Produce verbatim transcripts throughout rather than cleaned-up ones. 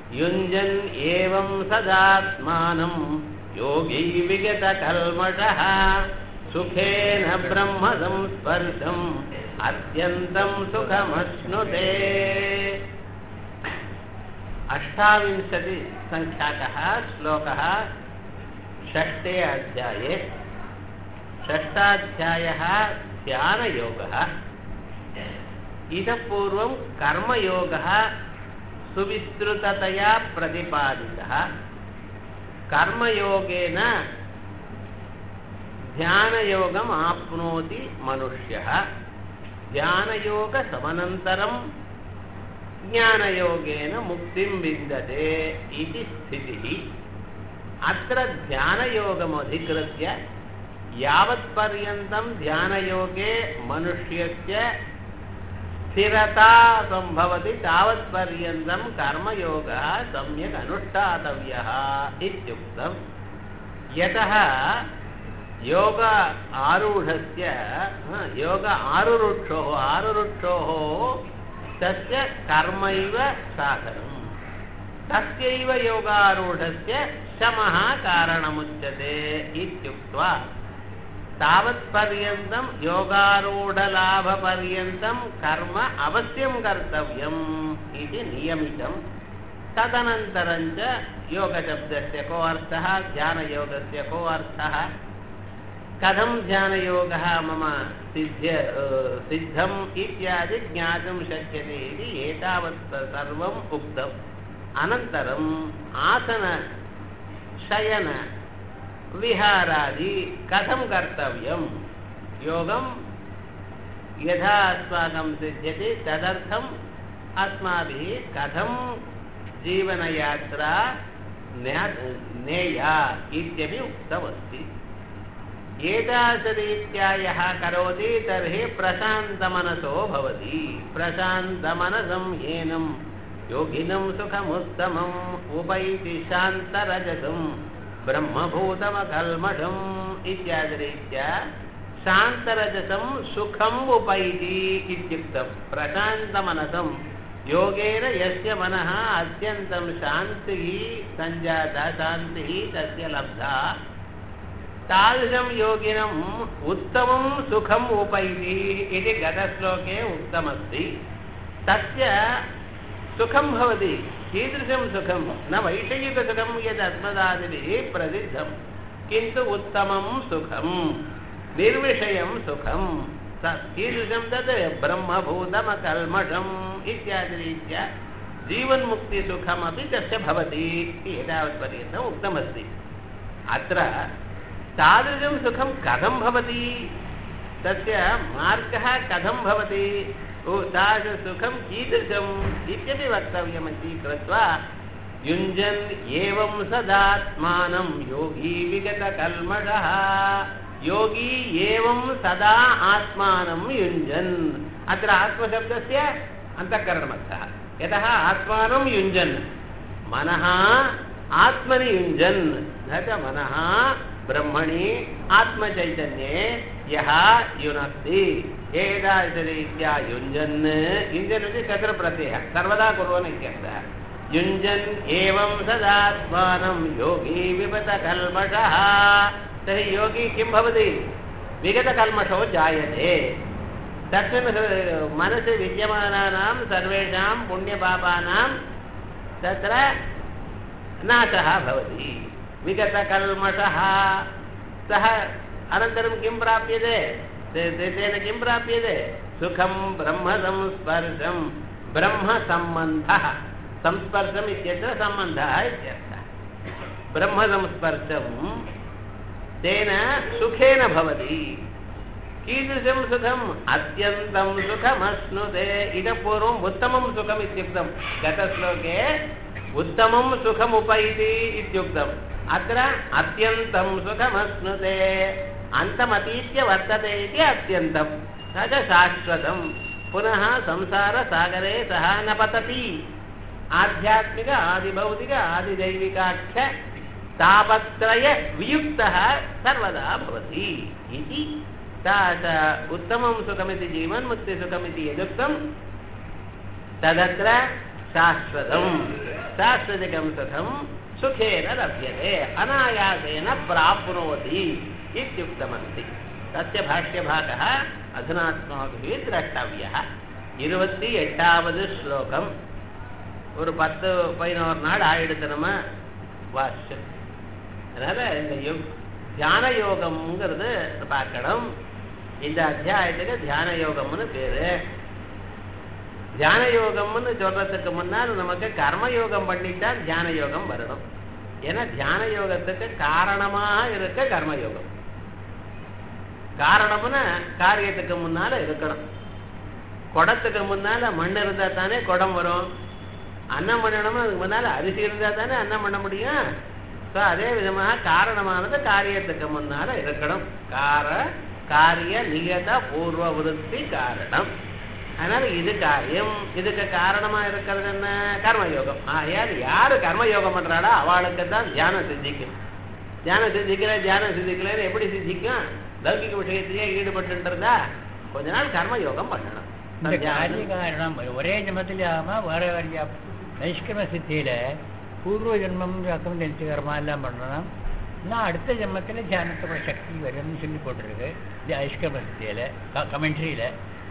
युञ्जन् एवं सदात्मानं योगी विगतकल्मषः सुखेन ब्रह्म संस्पर्शम् अत्यन्तं सुखमश्नुते। अष्टाविंशति संख्याकः श्लोकः षष्ठे अध्याये। षष्ठाध्यायः ध्यानयोगः। इतः पूर्वं कर्मयोगः सुविस्तृततया प्रतिपादितः। कर्मयोगेन ध्यानयोगम् आप्नोति मनुष्यः। ध्यानयोगसमनन्तरं ज्ञानयोगेन मुक्तिं विन्दते इति स्थितिः। अत्र ध्यानयोगमधिकृत्य यावत्पर्यन्तं ध्यानयोगे मनुष्यस्य स्थिरता सम्भवति तावत्पर्यन्तं कर्मयोगः सम्यक् अनुष्ठातव्यः इत्युक्तम्। यतः योग आरूढस्य योग आरुरुक्षोः आरुरुक्षोः तस्य कर्मैव साधनम्। तस्यैव योगारूढस्य शमः कारणमुच्यते इत्युक्त्वा तावत्पर्यन्तं योगारूढलाभपर्यन्तं कर्म अवश्यं कर्तव्यम् इति नियमितं। तदनन्तरं च योगशब्दस्य को अर्थः, ध्यानयोगस्य को अर्थः, कथं ध्यानयोगः मम सिद्ध्य सिद्धम् इत्यादि ज्ञातुं शक्यते इति एतावत् सर्वम् उक्तम्। अनन्तरम् आसन शयन विहारादि कथं कर्तव्यं, योगं यथा अस्माकं सिद्ध्यति तदर्थम् अस्माभिः कथं जीवनयात्रा नेया इत्यपि उक्तमस्ति। एतादृशरीत्या यः करोति तर्हि प्रशान्तमनसो भवति। प्रशान्तमनसं येनं योगिनं सुखमुत्तमम् उपैति शान्तरजसं ब्रह्मभूतमकल्मषम् इत्यादिरीत्या शान्तरजसं सुखम् उपैति इत्युक्तं। प्रशान्तमनसं योगेन यस्य मनः अत्यन्तं शान्तिः सञ्जाता, शान्तिः तस्य लब्धा, तादृशं योगिनम् उत्तमं सुखम् उपैति इति गतश्लोके उक्तमस्ति। तस्य सुखं भवति। कीदृशं सुखं? न वैषयिकसुखं यद् अस्मदादिभिः प्रसिद्धं, किन्तु उत्तमं सुखं, निर्विषयं सुखं। कीदृशं तत्? ब्रह्मभूतमकल्मषम् इत्यादिरीत्या जीवन्मुक्तिसुखमपि तस्य भवति इति एतावत्पर्यन्तम् उक्तमस्ति। अत्र तादृशं सुखं कथं भवति, तस्य मार्गः कथं भवति, तादृशसुखं कीदृशम् इत्यपि वक्तव्यमिति कृत्वा युञ्जन् एवं सदात्मानं योगी विगतकल्मषः। योगी एवं सदा आत्मानं युञ्जन्। अत्र आत्मशब्दस्य अन्तःकरणमर्थः। यतः आत्मानं युञ्जन्, मनः आत्मनि युञ्जन्, न च मनः ब्रह्मणि आत्मचैतन्ये यः युनक्ति। एतादृशरीत्या युञ्जन्, युञ्जन् इति तत्र प्रत्ययः, सर्वदा कुर्वन् इत्यर्थः। युञ्जन् एवं सदात्मानं योगी विगतकल्मषः। तर्हि योगी किं भवति? विगतकल्मषो जायते। तस्मिन् मनसि विद्यमानानां सर्वेषां पुण्यपापानां तत्र नाशः भवति। विगतकल्मषः सः अनन्तरं किं प्राप्यते? तेन किं प्राप्यते? सुखं ब्रह्मसंस्पर्शं, ब्रह्मसम्बन्धः। संस्पर्शम् इत्यत्र सम्बन्धः इत्यर्थः। ब्रह्मसंस्पर्शं तेन सुखेन भवति। कीदृशं सुखम्? अत्यन्तं सुखमश्नुते। इतः पूर्वम् उत्तमं सुखम् इत्युक्तं। गतश्लोके उत्तमं सुखमुपैति इत्युक्तम्। अत्र अत्यन्तं सुखमश्नुते, अन्तमतीत्य वर्तते इति अत्यन्तं, स च शाश्वतं। पुनः संसारसागरे सः न पतति। आध्यात्मिक आदिभौतिक आदिदैविकाख्य तापत्रय वियुक्तः सर्वदा भवति इति। उत्तमं सुखमिति जीवन्मुक्तिसुखमिति यदुक्तं तदत्र शाश्वतं। சாஸ்வதிகம் சுகம் சுகேன லப்யதே அநாயாசேன பிராப்னோதி இத்யுக்தமஸ்தி. தஸ்ய பாஷ்யபாகः அதுனா அஸ்மாபிः திரஷ்டவ்யः. இருபத்தி எட்டாவது ஸ்லோகம். ஒரு பத்து பதினோரு நாள் ஆயிடுத்து நம்ம வாசிச்சு. அதனால இந்த யோக தியான யோகம்ங்கிறது பார்க்கணும். இந்த அத்தியாயத்துக்கு தியான யோகம்னு பேரு. தியான யோகம்னு சொல்றதுக்கு முன்னால் நமக்கு கர்மயோகம் பண்ணிட்டா தியான யோகம் வரணும். ஏன்னா தியான யோகத்துக்கு காரணமாக இருக்க கர்மயோகம். காரணம்னா காரியத்துக்கு முன்னால இருக்கணும். குடத்துக்கு முன்னால மண் இருந்தா தானே குடம் வரும். அன்னம் பண்ணணும்னா அதுக்கு முன்னால அரிசி இருந்தா தானே அன்னம் பண்ண முடியும். ஸோ அதே விதமாக காரணமானது காரியத்துக்கு முன்னால இருக்கணும். கார காரிய நியத பூர்வ விருத்தி காரணம். அதனால இது காரியம். இதுக்கு காரணமா இருக்கிறது என்ன? கர்மயோகம். ஆகையால் யாரு கர்மயோகம் பண்றாளோ அவளுக்கு தான் தியானம் சித்திக்கும். தியானம் சித்திக்கல தியானம் சித்திக்கலன்னு எப்படி சித்திக்கும்? லௌகிக விஷயத்திலேயே ஈடுபட்டு கொஞ்ச நாள் கர்மயோகம் பண்ணணும். காரணம் ஒரே ஜென்மத்திலே ஆகாம வேற வேற நைஷ்கர்ம சித்தியில பூர்வ ஜென்மம் அக்கம் நினைச்சுக்கரமா எல்லாம் பண்ணணும். இன்னும் அடுத்த ஜென்மத்தில் தியானத்தோட சக்தி வரும்னு சொல்லி போட்டிருக்கு ஐஷ்கர்ம சித்தியில கமெண்ட்ரியில.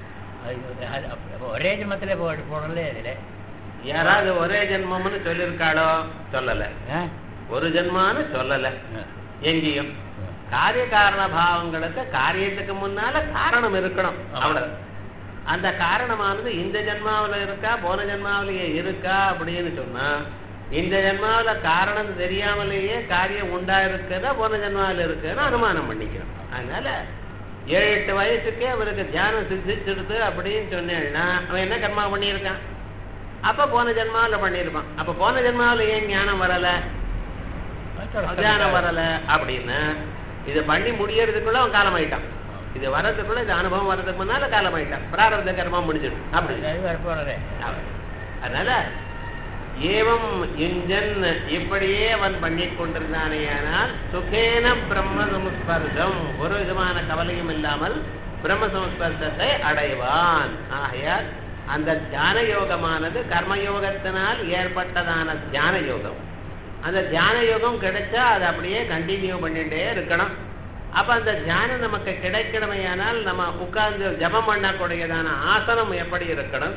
ஒரே ஜென்மத்தில் போடல. இதுல யாராவது ஒரே ஜென்மம்னு சொல்லியிருக்காளோ? சொல்லல. ஒரு ஜென்மான்னு சொல்லல எங்கேயும். காரிய காரண பாவங்களுக்கு காரியத்துக்கு முன்னால காரணம் இருக்கணும். அவ்வளவு. அந்த காரணமானது இந்த ஜென்மாவில் இருக்கா போன ஜென்மாவிலேயே இருக்கா அப்படின்னு சொன்னா இந்த ஜென்மாவில காரணம் தெரியாமலேயே காரியம் உண்டா இருக்குதா போன ஜென்மாவில் இருக்குன்னு அனுமானம் பண்ணிக்கிறோம். அதனால ஏழு எட்டு வயசுக்கே அவருக்கு தியானம் சித்திச்சிடுது அப்படின்னு சொன்னேன்னா அவன் என்ன கர்மா பண்ணியிருக்கான்? அப்ப போன ஜென்மாவில் பண்ணியிருப்பான். அப்ப போன ஜென்மாவில் ஏன் ஞானம் வரல தியானம் வரல அப்படின்னு இதை பண்ணி முடியறதுக்குள்ள அவன் காலமாயிட்டான். இது வர்றதுக்குள்ள இந்த அனுபவம் வர்றதுக்கு முன்னால காலமாயிட்டான். பிராரப்த கர்மம் முடிஞ்சிடும். அப்படி அதனால ஏவம் இஞ்சன் இப்படியே அவன் பண்ணி கொண்டிருந்தானே. ஆனால் சுகேன பிரம்ம சம்ஸ்பர்சம் ஒரு விதமான கவலையும் இல்லாமல் பிரம்ம சம்ஸ்பர்சத்தை அடைவான். ஆகையால் அந்த தியான யோகமானது கர்மயோகத்தினால் ஏற்பட்டதான தியான யோகம். அந்த தியான யோகம் கிடைச்சா அது அப்படியே கண்டினியூ பண்ணிட்டே இருக்கணும். அப்ப அந்த தியானம் நமக்கு கிடைக்கணுமையானால் நம்ம உட்கார்ந்து ஜபம் பண்ணக்கூடியதான ஆசனம் எப்படி இருக்கணும்?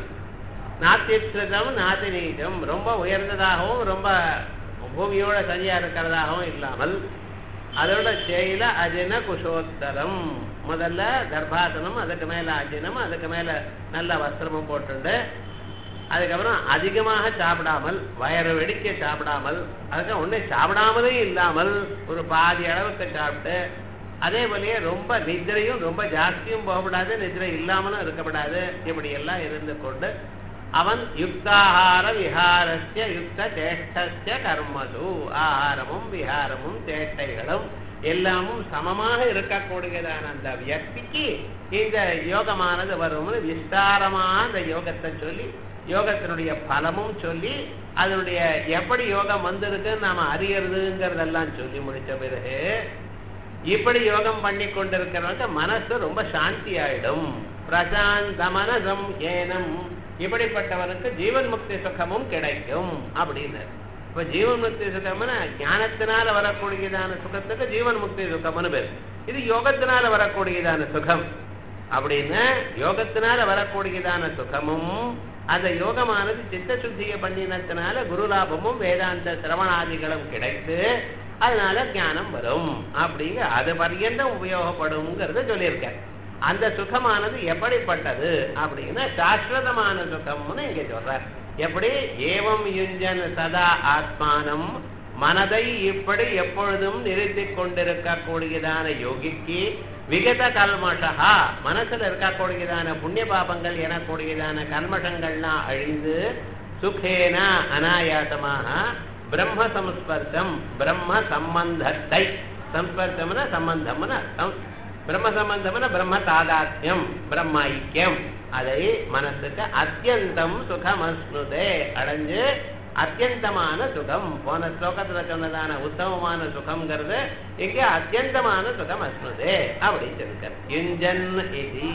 நாத்தியம் நாத்தி நீச்சம் ரொம்ப உயர்ந்ததாகவும் ரொம்ப பூமியோட சரியா இருக்கிறதாகவும் இல்லாமல் அதோட செயல அஜின குஷோத்தரம். முதல்ல கர்ப்பாசனம், அதுக்கு மேல அஜினம், அதுக்கு மேல நல்ல வஸ்திரமும் போட்டுண்டு அதுக்கப்புறம் அதிகமாக சாப்பிடாமல் வயறு வெடிக்க சாப்பிடாமல் அதுக்கு ஒன்றும் சாப்பிடாமலே இல்லாமல் ஒரு பாதி அளவுக்கு சாப்பிட்டு அதே போலயே ரொம்ப நிதிரையும் ரொம்ப ஜாஸ்தியும் போகப்படாது நிதிரை இல்லாமலும் இருக்கப்படாது. இப்படி எல்லாம் இருந்து கொண்டு அவன் யுக்தாஹார விஹாரஸ்ய யுக்த சேஷ்டஸ்ய கர்மது ஆகாரமும் விஹாரமும் சேட்டைகளும் எல்லாமும் சமமாக இருக்கக்கூடியதான அந்த வியக்திக்கு இந்த யோகமானது வரும்னு விஸ்தாரமா அந்த யோகத்தை சொல்லி யோகத்தினுடைய பலமும் சொல்லி அதனுடைய எப்படி யோகம் வந்திருக்குன்னு நாம அறியறதுங்கிறதெல்லாம் சொல்லி முடிச்ச பிறகு இப்படி யோகம் பண்ணி கொண்டிருக்கிறவங்க மனசு ரொம்ப சாந்தி ஆயிடும். பிரசாந்த மனசம் ஏனம் இப்படிப்பட்டவனுக்கு ஜீவன் முக்தி சுகமும் கிடைக்கும் அப்படின்னு. இப்ப ஜீவன் முக்தி சுகம்னா ஞானத்தினால வரக்கூடியதான சுகத்துக்கு ஜீவன் முக்தி சுகம்னு பேர். இது யோகத்தினால வரக்கூடியதான சுகம் அப்படின்னு. யோகத்தினால வரக்கூடியதான சுகமும் அந்த யோகமானது சித்த சுத்தியை பண்ணினத்தினால குருலாபமும் வேதாந்த சிரவணாதிகளும் கிடைத்து அதனால ஞானம் வரும் அப்படிங்க. அது பர்யந்தம் உபயோகப்படும்ங்கிறத சொல்லியிருக்க. அந்த சுகமானது எப்படிப்பட்டது அப்படின்னா சாஸ்வதமான சுகம்னு இங்க சொல்றார். எப்படி? ஏவம் யுஞ்சன் சதா ஆத்மானம் மனதை இப்படி எப்பொழுதும் நிறுத்தி கொண்டிருக்க கூடியதான யோகிக்கு விகத கல்மஷா மனசுல இருக்கக்கூடியதான புண்ணிய பாபங்கள் எனக்கூடியதான கல்மஷங்கள்லாம் அழிந்து சுகேன அனாயாசமாக பிரம்ம சம்ஸ்பர்சம் பிரம்ம சம்பந்தத்தை சம்ஸ்பர்சம்னா சம்பந்தம்னு அர்த்தம். பிரம்ம சம்பந்தம்னா பிரம்ம தாதாத்யம் பிரம்ம ஐக்கியம் அதை மனசுக்கு அத்தியந்தம் சுகமஸ்னுதே அடைஞ்சு அத்தியந்தமான சுகம். போன ஸ்லோகத்துல சொன்னதான உத்தமமான சுகம்ங்கிறது இங்கே அத்தியந்தமான சுகம் அஸ்னுதே அப்படின்னு சொல்லிருக்கார். யுஞ்சன் இது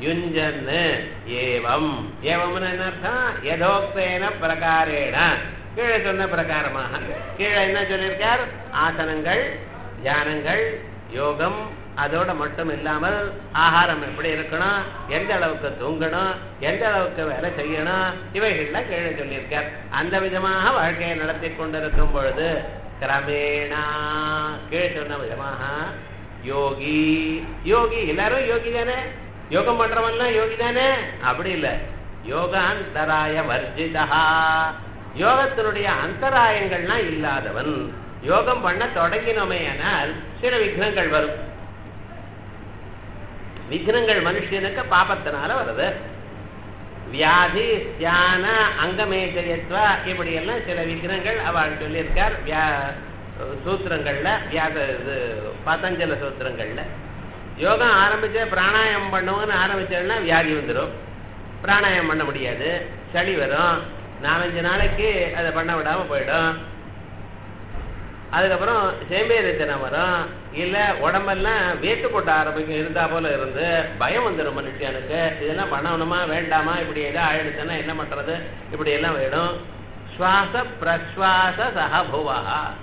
யுஞ்சன் ஏவம் ஏவம்னு என்ன அர்த்தம்? யதோக்தேன பிரகாரேண கீழே சொன்ன பிரகாரமாக கீழே என்ன சொல்லியிருக்கார்? ஆசனங்கள், தியானங்கள், யோகம், அதோட மட்டும் இல்லாமல் ஆகாரம் எப்படி இருக்கணும், எந்த அளவுக்கு தூங்கணும், எந்த அளவுக்கு வேலை செய்யணும், இவைகள்லாம் கீழே சொல்லியிருக்கார். அந்த விதமாக வாழ்க்கையை நடத்தி கொண்டிருக்கும் பொழுது கிரமேணா கீழே சொன்ன விதமாக யோகி யோகி எல்லாரும் யோகி தானே, யோகம் பண்றவன்லாம் யோகி தானே? அப்படி இல்லை. யோகாந்தராய வர்ஜிதா, யோகத்தினுடைய அந்தராயங்கள்லாம் இல்லாதவன். யோகம் பண்ண தொடங்கினோமே ஆனால் சில விக்னங்கள் வரும். விக்னங்கள் மனுஷனுக்கு பாபத்தினால வருது. வியாதி, தியான, அங்கமேஜயத்வா, இப்படி எல்லாம் சில விக்னங்கள் அவள் சொல்லியிருக்கார் சூத்திரங்கள்ல, வியாத இது பதஞ்சல சூத்திரங்கள்ல. யோகம் ஆரம்பிச்ச பிராணாயாமம் பண்ணுவோன்னு ஆரம்பிச்சோம்னா வியாதி வந்துடும், பிராணாயாமம் பண்ண முடியாது, சளி வரும், நாலஞ்சு நாளைக்கு அதை பண்ண விடாம போயிடும். அதுக்கப்புறம் சேம்பேரித்தனம் வரும், இல்லை உடம்பெல்லாம் வேட்டு போட்ட ஆரம்பிக்கும், இருந்தா போல இருந்து பயம் வந்துடும் மனுஷனுக்கு. இதெல்லாம் பண்ணணுமா வேண்டாமா, இப்படி எதாவது ஆயிடுச்சுன்னா என்ன பண்றது, இப்படி எல்லாம் வேணும். சுவாச பிரஸ்வாச சகபுவா,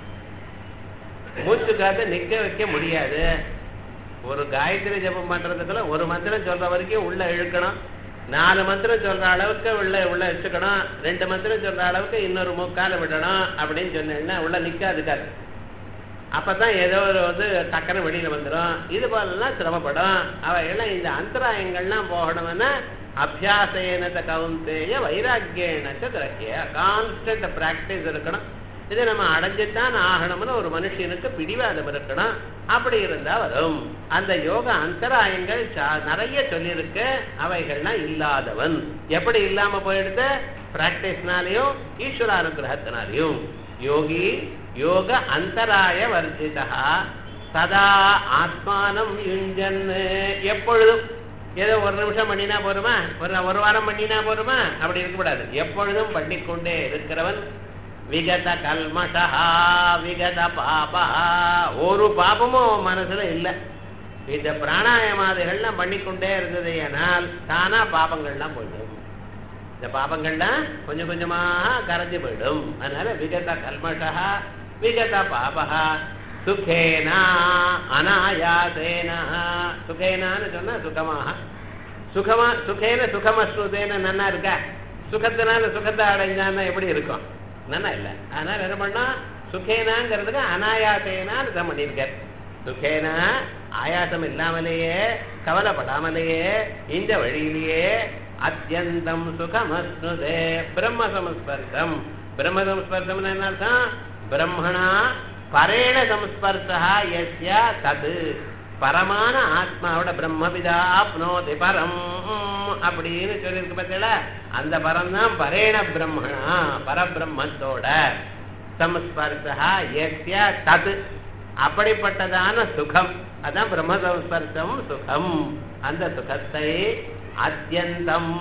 மூச்சு காத்து நிக்க வைக்க முடியாது. ஒரு காயத்ரி ஜபம் பண்றதுக்குள்ள ஒரு மந்திரம் சொல்ற வரைக்கும் உள்ள இழுக்கணும், நாலு மந்திரம் சொல்ற அளவுக்கு உள்ள உள்ள வச்சுக்கணும், ரெண்டு மந்திரம் சொல்ற அளவுக்கு இன்னொரு முக்கால விடணும் அப்படின்னு சொன்னேன்னா உள்ள நிக்காதுக்காது. அப்பதான் ஏதோ ஒரு வந்து டக்குன்னு வெளியில வந்துடும். இது போலலாம் சிரமப்படும். அவையெல்லாம் இந்த அந்தராயங்கள்லாம் போகணும்னா அபியாசேனத கவுந்தேய வைராக்கியேனச்ச திரக்கிய, கான்ஸ்டன்ட் பிராக்டிஸ் இருக்கணும். இதை நம்ம அடைஞ்சுத்தான் ஆகணும்னு ஒரு மனுஷனுக்கு பிடிவாதம் இருக்கணும். அப்படி இருந்தா வரும். அந்த யோக அந்தராயங்கள் நிறைய சொல்லியிருக்கு, அவைகள்லாம் இல்லாதவன். எப்படி இல்லாம போயிடுது? பிராக்டிஸ்னாலையும் ஈஸ்வரானுகிரகத்தினாலையும். யோகி யோக அந்தராய வர்ஜிதா சதா ஆத்மானம் யுஞ்சன், எப்பொழுதும் ஏதோ ஒரு நிமிஷம் பண்ணினா போருமா, ஒரு ஒரு வாரம் பண்ணினா போருமா, அப்படி இருக்கக்கூடாது. எப்பொழுதும் பண்ணிக்கொண்டே இருக்கிறவன். விகத கல்மஷா விகத பாபா, ஒரு பாபமும் மனசுல இல்லை. இந்த பிராணாயாமாதிகள்லாம் பண்ணிக்கொண்டே இருந்தது ஏனால் தானா பாபங்கள்லாம் போயிடும். இந்த பாபங்கள்லாம் கொஞ்சம் கொஞ்சமாக கரைஞ்சு போயிடும். அதனால விகத கல்மஷா விகத பாபா சுகேனா அனாயாசேனா, சுகேனான்னு சொன்னா சுகமாக, சுகமா சுகேன சுகமஸ்ருதேன நன்னா இருக்கா, சுகத்தினால சுகத்தை அடைஞ்சான்னா எப்படி இருக்கும்? நன்னா இல்லை. அதனால என்ன பண்ணா சுகேனாங்கிறதுக்கு அனாயாசேனான்னு தான் பண்ணியிருக்கார். சுகேனா ஆயாசம் இல்லாமலேயே கவலைப்படாமலேயே இந்த வழியிலேயே அத்தியந்தம் சுகமஸ்னுதே பிரம்ம சமஸ்பர்சம். பிரம்ம சமஸ்பர்சம்னு என்ன அர்த்தம்? பிரம்மணா பரேண சம்ஸ்பர்சா யஸ்ய தது, பரமான ஆத்மாவோட பிரம்மவிதா ஆப்னோதி பரம் அப்படின்னு சொல்லியிருக்கு பார்த்தீங்களா, அந்த பரம் தான் பரேண பிரம்மணா, பரபிரம்மத்தோட சம்ஸ்பர்சா யஸ்ய தது, அப்படிப்பட்டதான சுகம், அதான் பிரம்ம சம்ஸ்பர்சம் சுகம். அந்த சுகத்தை அத்தியந்தம்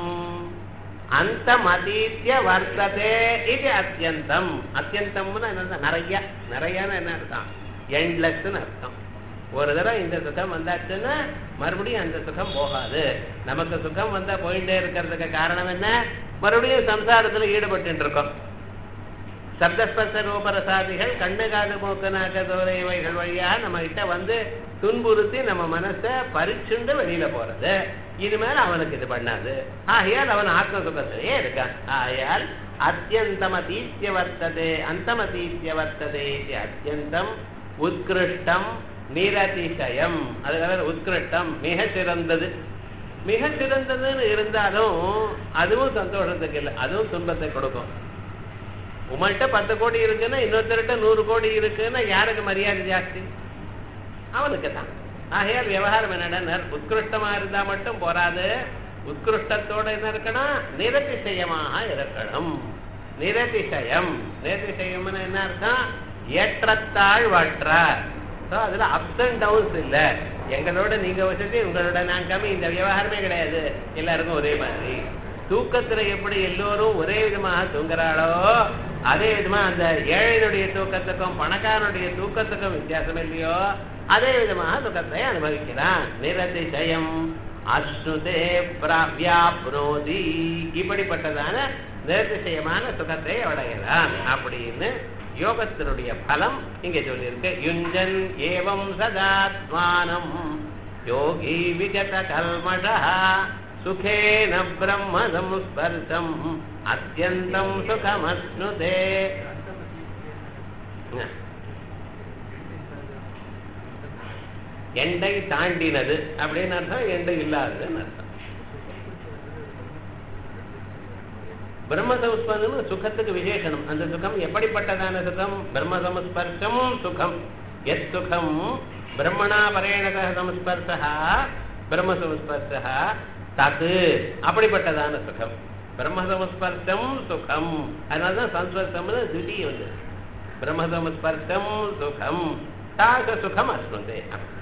அந்தமதீத்ய வர்த்ததே இது அத்தியந்தம். அத்தியந்தம்னு என்ன? நிறைய, நிறையன்னு என்ன அர்த்தம்? எண்ட்லெஸ்ன்னு அர்த்தம். ஒரு தடவை இந்த சுகம் வந்தாச்சுன்னா மறுபடியும் அந்த சுகம் போகாது. நமக்கு சுகம் வந்தா போயிட்டே இருக்கிறதுக்கு காரணம் என்ன? மறுபடியும் சம்சாரத்துல ஈடுபட்டு இருக்கோம். சப்தஸ்பர்ச ரூபரசாதிகள் கண்ணு காது மூக்கு நாக்க தோலை இவைகள் வழியா நம்ம கிட்ட வந்து துன்புறுத்தி நம்ம மனசை பறிச்சுண்டு வெளியில போறது. இனிமேல் அவனுக்கு இது பண்ணாது. ஆகையால் அவன் ஆத்ம சுகத்திலேயே இருக்கான். ஆகையால் அத்தியந்தமதீத்ய வர்த்ததே அந்தமதீத்ய வர்த்ததே அத்தியந்தம் உத்கிருஷ்டம் நிரதிசயம். அதுக்காக உத்கிருஷ்டம் மிக சிறந்தது. மிக சிறந்ததுன்னு இருந்தாலும் அதுவும் சந்தோஷத்துக்கு இல்லை, அதுவும் துன்பத்தை கொடுக்கும். உங்கள்கிட்ட பத்து கோடி இருக்குன்னா இன்னொருத்தர்கிட்ட நூறு கோடி இருக்குன்னா யாருக்கு மரியாதை ஜாஸ்தி? அவனுக்கு தான். ஆகையால் விவகாரம் என்னன்னா உத்கிருஷ்டமா இருந்தா மட்டும் போராது, உத்கிருஷ்டத்தோட என்ன இருக்கணும்? நிரதிசயமாக இருக்கணும். நிரதிசயம், நிரதிசயம்னு என்ன அர்த்தம்? ஏற்றத்தாழ் வற்ற. அதுல அப்ஸ் அண்ட் டவுன்ஸ் இல்ல. எங்களோட நீங்க வசதி, உங்களோட நான் கம்மி, இந்த விவகாரமே கிடையாது. எல்லாருக்கும் ஒரே மாதிரி. தூக்கத்துல எப்படி எல்லோரும் ஒரே விதமாக தூங்குறாளோ அதே விதமா அந்த ஏழையினுடைய தூக்கத்துக்கும் பணக்காரனுடைய தூக்கத்துக்கும் வித்தியாசம் இல்லையோ அதே விதமாக துக்கத்தை அனுபவிக்கிறான். நிரதிசயம் அஸ்னுதே வியாப்னோதி, இப்படிப்பட்டதான நிர்திசயமான சுகத்தை அடையலாம் அப்படின்னு யோகத்தினுடைய பலம் இங்க சொல்லியிருக்கு. யுஞ்சன் ஏவம் சதாத்மானம் யோகி விகத கல்மஷா சுகேன பிரம்ம சம்ஸ்பர்ஷம் அத்யந்தம் சுகமஸ்னுதே. எண்டை தாண்டினது அப்படின்னு அர்த்தம், எண்டை இல்லாததுன்னு அர்த்தம். பிரம்ம சம்ஸ்பர்ஷம் சுகத்துக்கு விசேஷனம். அந்த சுகம் எப்படிப்பட்டதான சுகம்? பிரம்ம சம்ஸ்பர்ஷம் சுகம். எத் சுகம் பிரம்மணா பரேணக சம்ஸ்பர்ஷா பிரம்ம சம்ஸ்பர்ஷா தது அப்படிப்பட்டதான சுகம். பிரம்ம சம்ஸ்பர்ஷம் சுகம். அதனாலதான் சம்ஸ்பர்ஷம்னு திடீர் வந்து பிரம்ம சம்ஸ்பர்ஷம் சுகம் தாச சுகம் அஸ்மதே.